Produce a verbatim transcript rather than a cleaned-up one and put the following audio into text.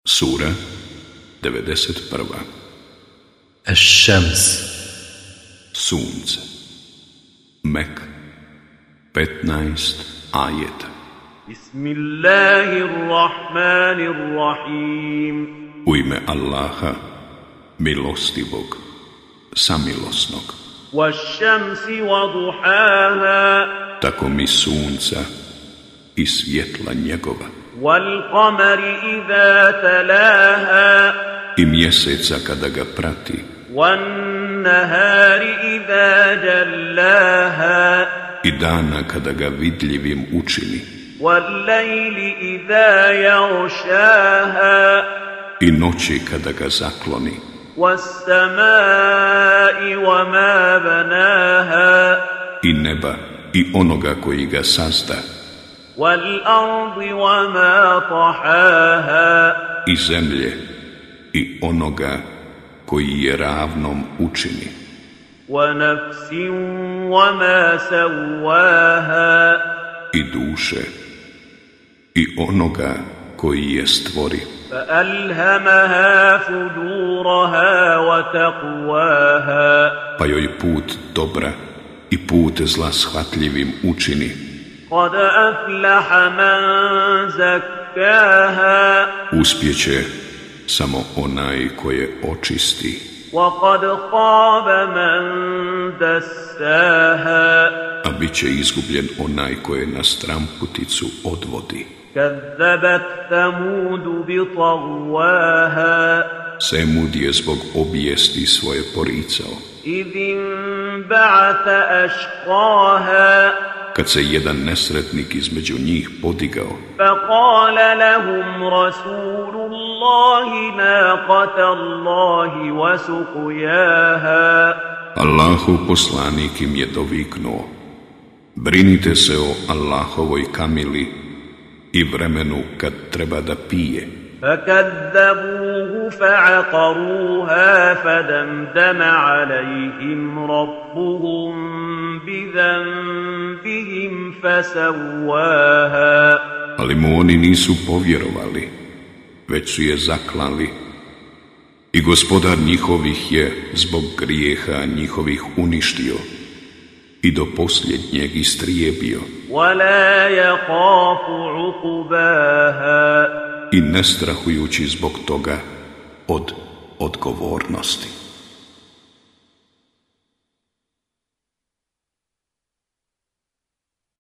Sura devedeset prva. Eš-šems. Sunce. Mek. petnaest ajeta. Bismillahirrahmanirrahim. U ime Allaha, milostivog, samilosnog. Waš-šamsi wa duhaha. Tako mi sunca i svjetla njegova. Wal-qamari idha talaha. I mjeseca kada ga prati. Wan-nahari idha jallaha. I dana kada ga vidljivim učini. Wal-layli idha yaghshaha. I noći kada ga zakloni. Was-samai wa ma banaha. I neba i onoga koji ga sazda. Wal-ardi wa ma tahaha. I zemlje i onoga koji je ravnom učini. Wa nafsin wa ma sawaha. I duše i onoga koji je stvori. فألهمها فجورها وتقواها. Pa joj put dobra i put zla shvatljivim učini. قد أفلح من زكاها. Uspjeće samo onaj koje očisti. وقد خاب من دساها. A bit će izgubljen onaj koje na stramputicu odvodi. كذبت ثمود بطغواها. Semud je zbog obijesti svoje poricao. إذ انبعث أشقاها. Kad se jedan nesretnik između njih podigao. فقال لهم رسول الله ناقة الله وسقياها. Allahu poslanik im je doviknuo: brinite se o Allahovoj kamili i vremenu kad treba da pije. فكذبوه فعقروها فدمدم عليهم ربهم بذنبهم فسواها. Ali mu oni nisu povjerovali, već su je zaklali. I gospodar njihovih je zbog grijeha njihovih uništio i do posljednjeg istrijebio. ولا يخاف عقباها. I ne strahujući zbog toga od odgovornosti.